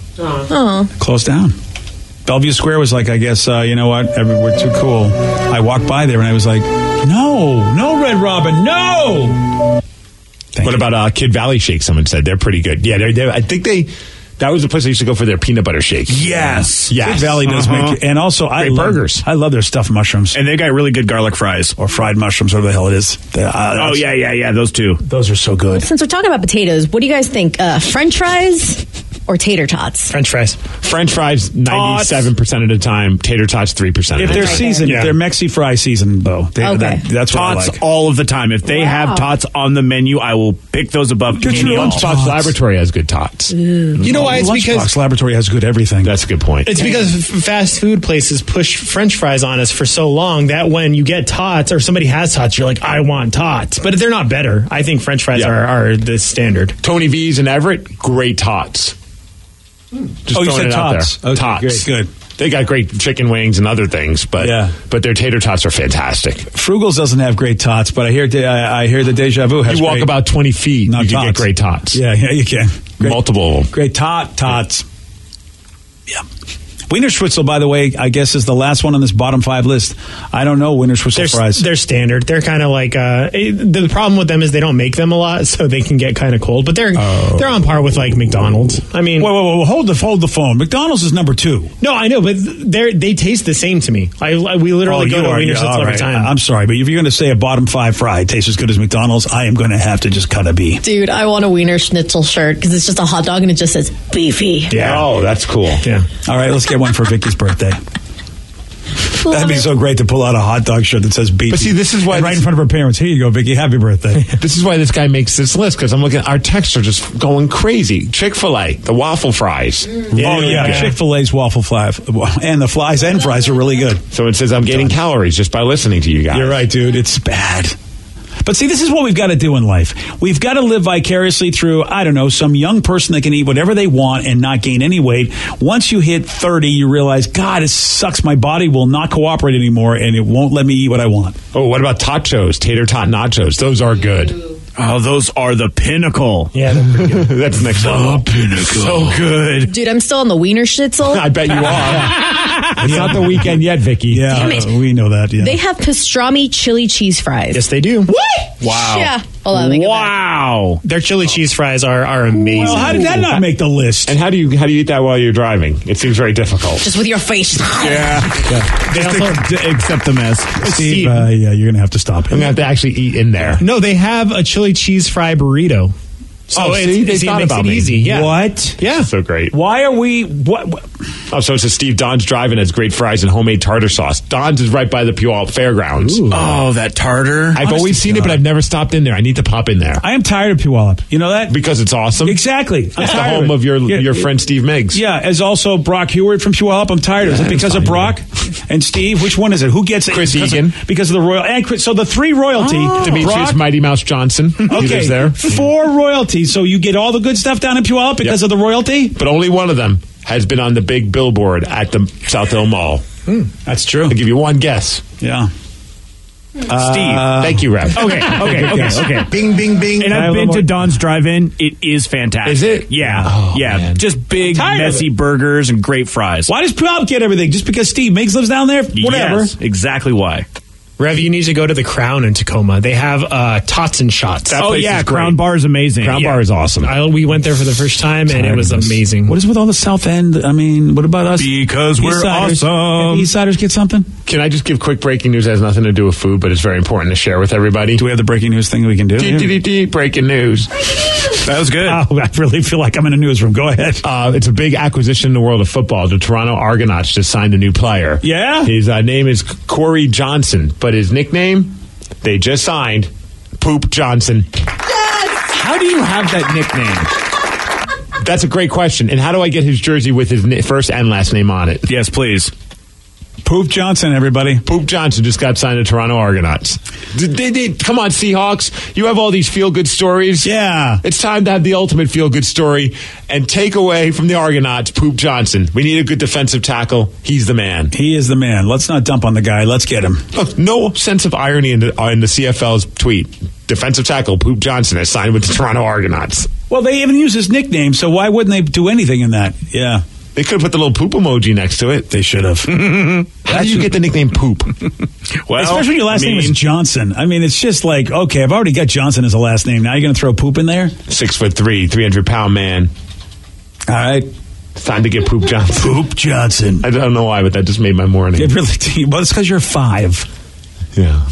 [SPEAKER 7] Oh.
[SPEAKER 3] Closed down. Bellevue Square was like, I guess, uh, you know what? Every, we're too cool. I walked by there and I was like, no, no Red Robin, no. Thank
[SPEAKER 5] what
[SPEAKER 3] you.
[SPEAKER 5] about uh, Kid Valley Shake? Someone said they're pretty good. Yeah, they're, they're, I think they. That was the place I used to go for their peanut butter shake.
[SPEAKER 6] Yes.
[SPEAKER 5] Yes.
[SPEAKER 3] Kid Valley does
[SPEAKER 6] Uh-huh.
[SPEAKER 3] make, and also I
[SPEAKER 5] Great
[SPEAKER 3] love,
[SPEAKER 5] burgers.
[SPEAKER 3] I love their stuffed mushrooms
[SPEAKER 6] And they got really good garlic fries.
[SPEAKER 3] or fried mushrooms, whatever the hell it is. The, uh,
[SPEAKER 6] Oh,
[SPEAKER 3] that's-
[SPEAKER 6] yeah, yeah, yeah, those two.
[SPEAKER 3] those are so good.
[SPEAKER 7] Since we're talking about potatoes, what do you guys think? Uh, French fries or tater tots?
[SPEAKER 9] French fries.
[SPEAKER 5] French fries ninety-seven percent of the time. Tater tots three percent.
[SPEAKER 3] If they're seasoned,
[SPEAKER 6] Yeah.
[SPEAKER 3] if they're Mexi fry seasoned, though, they,
[SPEAKER 7] Okay.
[SPEAKER 3] that, that's what I
[SPEAKER 6] Tots
[SPEAKER 3] like.
[SPEAKER 6] all of the time. If they
[SPEAKER 7] Wow.
[SPEAKER 6] have tots on the menu, I will pick those above
[SPEAKER 3] Get
[SPEAKER 6] any
[SPEAKER 3] your own
[SPEAKER 6] all.
[SPEAKER 3] tots.
[SPEAKER 5] Lunchbox Laboratory has good tots.
[SPEAKER 9] You know why? It's
[SPEAKER 3] Lunchbox
[SPEAKER 9] because
[SPEAKER 3] Laboratory has good everything.
[SPEAKER 5] That's a good point.
[SPEAKER 9] It's because f- fast food places push French fries on us for so long that when you get tots or somebody has tots, you're like, I want tots. But they're not better. I think French fries
[SPEAKER 5] Yeah.
[SPEAKER 9] are, are the standard.
[SPEAKER 5] Tony V's in Everett, great tots. Just
[SPEAKER 3] Oh, you
[SPEAKER 5] throwing
[SPEAKER 3] said
[SPEAKER 5] it out
[SPEAKER 3] tots.
[SPEAKER 5] there.
[SPEAKER 3] Okay,
[SPEAKER 5] tots.
[SPEAKER 3] great, good.
[SPEAKER 5] They got great chicken wings and other things, but
[SPEAKER 3] Yeah.
[SPEAKER 5] but their tater tots are fantastic.
[SPEAKER 3] Frugals doesn't have great tots, but I hear de- I I hear the Deja Vu has
[SPEAKER 5] You walk
[SPEAKER 3] great,
[SPEAKER 5] about twenty feet,
[SPEAKER 3] not
[SPEAKER 5] you can get
[SPEAKER 3] tots.
[SPEAKER 5] great tots.
[SPEAKER 3] Yeah, yeah, you can. Great,
[SPEAKER 5] Multiple of them.
[SPEAKER 3] great tot tots. Yeah. Wiener Schnitzel, by the way, I guess is the last one on this bottom five list. I don't know Wiener Schnitzel
[SPEAKER 9] They're,
[SPEAKER 3] fries.
[SPEAKER 9] they're standard. They're kind of like uh, eh, the problem with them is they don't make them a lot, so they can get kind of cold. But they're they're on par with like McDonald's. I mean,
[SPEAKER 3] Whoa, whoa, whoa! Hold the hold the phone. McDonald's is number two.
[SPEAKER 9] no, I know, but they they taste the same to me. I, I we literally go
[SPEAKER 3] you
[SPEAKER 9] to
[SPEAKER 3] are-
[SPEAKER 9] Wiener
[SPEAKER 3] yeah,
[SPEAKER 9] Schnitzel
[SPEAKER 3] all
[SPEAKER 9] every
[SPEAKER 3] right.
[SPEAKER 9] time.
[SPEAKER 3] I'm sorry, but if you're going to say a bottom five fry tastes as good as McDonald's, I am going to have to just cut a B.
[SPEAKER 7] Dude, I want a Wiener Schnitzel shirt because it's just a hot dog and it just says beefy.
[SPEAKER 3] Yeah.
[SPEAKER 5] Oh, that's cool.
[SPEAKER 9] yeah.
[SPEAKER 3] All right, let's get one for Vicky's birthday. That'd be so great to pull out a hot dog shirt that says beef.
[SPEAKER 5] But see, this is why
[SPEAKER 3] right
[SPEAKER 5] this-
[SPEAKER 3] in front of her parents. Here you go, Vicky. Happy birthday.
[SPEAKER 5] This is why this guy makes this list, because I'm looking, our texts are just going crazy. Chick-fil-A, the waffle fries.
[SPEAKER 3] oh yeah,
[SPEAKER 9] Yeah.
[SPEAKER 3] Chick Fil A's waffle fly, and the flies and fries are really good.
[SPEAKER 5] So it says I'm gaining calories just by listening to you guys.
[SPEAKER 3] You're right, dude. It's bad. But see, this is what we've got to do in life. We've got to live vicariously through, I don't know, some young person that can eat whatever they want and not gain any weight. Once you hit thirty, you realize, God, it sucks. My body will not cooperate anymore, and it won't let me eat what I want.
[SPEAKER 5] Oh, what about tachos, tater tot nachos? Those are good.
[SPEAKER 6] Oh, those are the pinnacle.
[SPEAKER 9] Yeah, they're pretty good.
[SPEAKER 5] That's next level.
[SPEAKER 6] The pinnacle. So good.
[SPEAKER 7] Dude, I'm still on the wiener schnitzel.
[SPEAKER 5] I bet you are. It's not the weekend yet, Vicky.
[SPEAKER 3] Yeah,
[SPEAKER 7] Damn it.
[SPEAKER 3] uh, we know that. Yeah.
[SPEAKER 7] They have pastrami chili cheese fries.
[SPEAKER 9] Yes, they do.
[SPEAKER 7] What?
[SPEAKER 6] Wow.
[SPEAKER 7] Yeah. Hold on, let me go back.
[SPEAKER 6] Wow.
[SPEAKER 9] Their chili cheese fries are, are amazing.
[SPEAKER 3] Well, how did that not make the list?
[SPEAKER 5] And how do you how do you eat that while you're driving? It seems very difficult.
[SPEAKER 7] Just with your face.
[SPEAKER 5] Yeah.
[SPEAKER 9] They also,
[SPEAKER 6] D- accept the mess.
[SPEAKER 3] Steve, uh, yeah, you're going to have to stop
[SPEAKER 5] I'm
[SPEAKER 3] it.
[SPEAKER 5] gonna have to actually eat in there.
[SPEAKER 9] no, they have a chili cheese fry burrito. So
[SPEAKER 5] Oh,
[SPEAKER 9] it's,
[SPEAKER 5] see? They
[SPEAKER 9] it's, it
[SPEAKER 5] thought
[SPEAKER 9] makes
[SPEAKER 5] about
[SPEAKER 9] it
[SPEAKER 5] me.
[SPEAKER 9] easy. Yeah.
[SPEAKER 3] What?
[SPEAKER 9] Yeah.
[SPEAKER 5] So great.
[SPEAKER 3] Why are we... What, what?
[SPEAKER 5] Oh, so it's a Steve Don's Drive-In has great fries and homemade tartar sauce. Don's is right by the Puyallup Fairgrounds.
[SPEAKER 6] Oh, that tartar.
[SPEAKER 5] I've
[SPEAKER 3] Honest
[SPEAKER 5] always
[SPEAKER 3] to
[SPEAKER 5] seen it,
[SPEAKER 3] God.
[SPEAKER 5] but I've never stopped in there. I need to pop in there
[SPEAKER 3] I am tired of Puyallup. You know that?
[SPEAKER 5] because it's awesome.
[SPEAKER 3] Exactly. I'm
[SPEAKER 5] It's the
[SPEAKER 3] tired
[SPEAKER 5] home
[SPEAKER 3] it.
[SPEAKER 5] of your
[SPEAKER 3] Yeah,
[SPEAKER 5] your
[SPEAKER 3] yeah.
[SPEAKER 5] friend Steve Miggs.
[SPEAKER 3] Yeah, as also Brock Heward from Puyallup. I'm tired of it. Is it because of Brock and Steve? Which one is it? Who gets it?
[SPEAKER 5] Chris
[SPEAKER 3] because
[SPEAKER 5] Egan.
[SPEAKER 3] Of, because of the royal. And Chris, so the three royalty.
[SPEAKER 5] Demetrius
[SPEAKER 3] Brock,
[SPEAKER 5] Mighty Mouse Johnson. He
[SPEAKER 3] okay,
[SPEAKER 5] lives there.
[SPEAKER 3] four royalty. So you get all the good stuff down in Puyallup because
[SPEAKER 5] Yep.
[SPEAKER 3] of the royalty?
[SPEAKER 5] But only one of them has been on the big billboard at the South Hill Mall.
[SPEAKER 3] That's true.
[SPEAKER 5] I'll give you one guess.
[SPEAKER 3] Yeah.
[SPEAKER 6] Steve.
[SPEAKER 5] Thank you, Rev.
[SPEAKER 6] Okay, okay, okay, okay.
[SPEAKER 5] Bing, bing, bing.
[SPEAKER 6] And
[SPEAKER 3] I
[SPEAKER 6] I've
[SPEAKER 3] have
[SPEAKER 6] been
[SPEAKER 3] a
[SPEAKER 6] to
[SPEAKER 3] more-
[SPEAKER 6] Don's Drive-In. It is fantastic.
[SPEAKER 5] Is it?
[SPEAKER 6] Yeah,
[SPEAKER 5] Oh,
[SPEAKER 6] yeah.
[SPEAKER 5] man.
[SPEAKER 6] Just big,
[SPEAKER 3] tired of
[SPEAKER 6] messy
[SPEAKER 3] it.
[SPEAKER 6] burgers and great fries.
[SPEAKER 3] Why does Puyallup get everything? Just because Steve Miggs lives down there? Whatever.
[SPEAKER 6] Yes, exactly why.
[SPEAKER 9] Rev, you need to go to the Crown in Tacoma. They have uh, tots and shots.
[SPEAKER 5] That
[SPEAKER 6] Oh
[SPEAKER 5] place
[SPEAKER 6] yeah,
[SPEAKER 5] is great.
[SPEAKER 6] Crown Bar is amazing.
[SPEAKER 5] Crown
[SPEAKER 6] Yeah.
[SPEAKER 5] Bar is awesome.
[SPEAKER 9] I, we went there for the first time, and it was
[SPEAKER 3] Tired of this.
[SPEAKER 9] amazing.
[SPEAKER 3] What is with all the South End? I mean, what about us?
[SPEAKER 6] Because we're
[SPEAKER 3] Eastsiders?
[SPEAKER 6] awesome.
[SPEAKER 3] Can Eastsiders get something?
[SPEAKER 5] Can I just give quick breaking news? It has nothing to do with food, but it's very important to share with everybody.
[SPEAKER 3] Do we have the breaking news thing we can do?
[SPEAKER 5] Dee, dee, dee, dee, Breaking news.
[SPEAKER 6] That was good.
[SPEAKER 3] Oh, I really feel like I'm in a newsroom. Go ahead.
[SPEAKER 5] Uh, it's a big acquisition in the world of football. The Toronto Argonauts just signed a new player.
[SPEAKER 3] Yeah?
[SPEAKER 5] His uh, name is Corey Johnson, but his nickname, they just signed Poop Johnson.
[SPEAKER 6] How do you have that nickname?
[SPEAKER 5] That's a great question. And how do I get his jersey with his ni- first and last name on it?
[SPEAKER 6] Yes, please.
[SPEAKER 3] Poop Johnson, everybody.
[SPEAKER 5] Poop Johnson just got signed to Toronto Argonauts. D- d- d- Come on, Seahawks. You have all these feel-good stories.
[SPEAKER 3] Yeah.
[SPEAKER 5] It's time to have the ultimate feel-good story and take away from the Argonauts Poop Johnson. We need a good defensive tackle. He's the man.
[SPEAKER 3] He is the man. Let's not dump on the guy. Let's get him.
[SPEAKER 5] Look, no sense of irony in the, uh, in the C F L's tweet. Defensive tackle Poop Johnson has signed with the Toronto Argonauts.
[SPEAKER 3] Well, they even use his nickname, so why wouldn't they do anything in that? Yeah.
[SPEAKER 5] They could have put the little poop emoji next to it.
[SPEAKER 3] They should have.
[SPEAKER 5] How do you get the nickname Poop?
[SPEAKER 6] Well,
[SPEAKER 3] Especially when your last
[SPEAKER 6] I
[SPEAKER 3] name is
[SPEAKER 6] mean-
[SPEAKER 3] Johnson. I mean, it's just like, okay, I've already got Johnson as a last name. Now you're going to throw poop in there?
[SPEAKER 5] Six foot three, three hundred pound man.
[SPEAKER 3] All right.
[SPEAKER 5] It's time to get Poop Johnson.
[SPEAKER 3] Poop Johnson.
[SPEAKER 5] I don't know why, but that just made my morning.
[SPEAKER 3] It really, well, it's because you're five.
[SPEAKER 5] Yeah.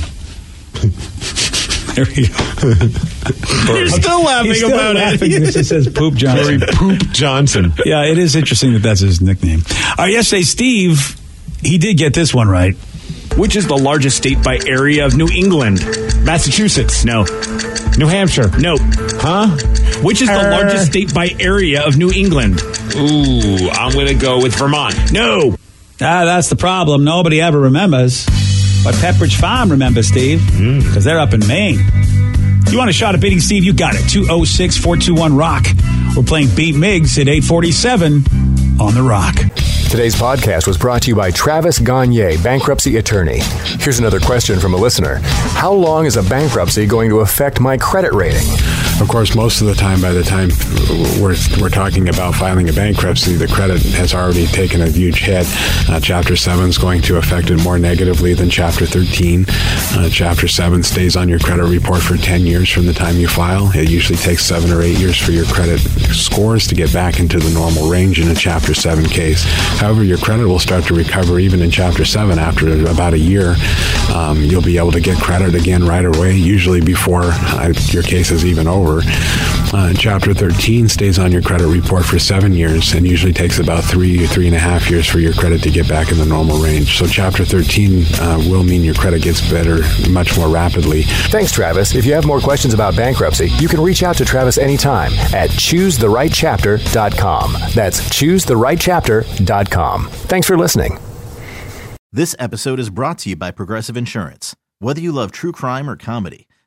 [SPEAKER 3] There we go.
[SPEAKER 6] You're still laughing
[SPEAKER 3] He's still
[SPEAKER 6] about
[SPEAKER 3] laughing.
[SPEAKER 6] it.
[SPEAKER 3] It just says Poop Johnson.
[SPEAKER 5] Corey Poop Johnson.
[SPEAKER 3] Yeah, it is interesting that that's his nickname. All right, yesterday, Steve, he did get this one right.
[SPEAKER 6] Which is the largest state by area of New England?
[SPEAKER 5] Massachusetts.
[SPEAKER 6] No.
[SPEAKER 5] New Hampshire.
[SPEAKER 6] No.
[SPEAKER 5] Huh?
[SPEAKER 6] Which is the
[SPEAKER 3] Er.
[SPEAKER 6] largest state by area of New England?
[SPEAKER 5] Ooh, I'm going to go with Vermont.
[SPEAKER 6] No.
[SPEAKER 3] Ah, that's the problem. Nobody ever remembers. But Pepperidge Farm remembers, Steve, because they're up in Maine. You want a shot at beating Steve? You got it. two oh six, four two one, ROCK. We're playing Beat Miggs at eight forty-seven on The Rock.
[SPEAKER 10] Today's podcast was brought to you by Travis Gagne, bankruptcy attorney. Here's another question from a listener. How long is a bankruptcy going to affect my credit rating?
[SPEAKER 4] Of course, most of the time, by the time we're, we're talking about filing a bankruptcy, the credit has already taken a huge hit. Uh, Chapter seven is going to affect it more negatively than Chapter thirteen. Uh, Chapter seven stays on your credit report for ten years from the time you file. It usually takes seven or eight years for your credit scores to get back into the normal range in a Chapter seven case. However, your credit will start to recover even in Chapter seven after about a year. Um, you'll be able to get credit again right away, usually before uh, your case is even over. Uh, Chapter thirteen stays on your credit report for seven years and usually takes about three, three and a half years for your credit to get back in the normal range. So Chapter thirteen uh, will mean your credit gets better much more rapidly.
[SPEAKER 10] Thanks, Travis. If you have more questions about bankruptcy, you can reach out to Travis anytime at choose the right chapter dot com. That's choose the right chapter dot com. Thanks for listening.
[SPEAKER 11] This episode is brought to you by Progressive Insurance. Whether you love true crime or comedy,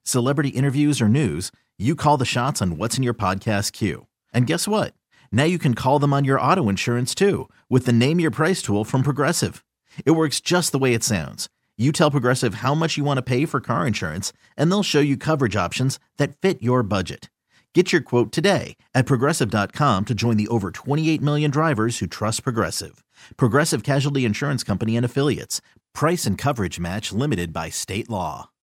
[SPEAKER 11] Celebrity interviews or news, you call the shots on what's in your podcast queue. And guess what? Now you can call them on your auto insurance too with the Name Your Price tool from Progressive. It works just the way it sounds. You tell Progressive how much you want to pay for car insurance, and they'll show you coverage options that fit your budget. Get your quote today at Progressive dot com to join the over twenty-eight million drivers who trust Progressive. Progressive Casualty Insurance Company and Affiliates. Price and coverage match limited by state law.